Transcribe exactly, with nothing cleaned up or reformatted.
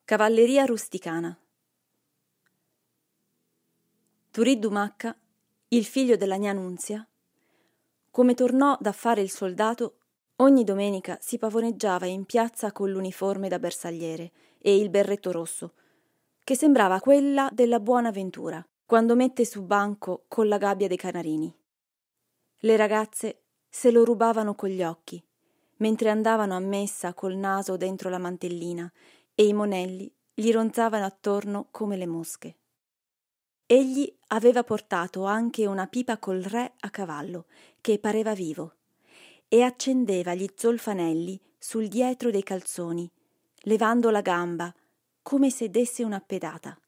Cavalleria rusticana. Turiddu Macca, il figlio della gnà Nunzia, come tornò da fare il soldato, ogni domenica si pavoneggiava in piazza con l'uniforme da bersagliere e il berretto rosso, che sembrava quella della buona ventura, quando mette su banco con la gabbia dei canarini. Le ragazze se lo rubavano con gli occhi, mentre andavano a messa col naso dentro la mantellina e i monelli gli ronzavano attorno come le mosche. Egli aveva portato anche una pipa col re a cavallo, che pareva vivo, e accendeva gli zolfanelli sul dietro dei calzoni, levando la gamba, come se desse una pedata.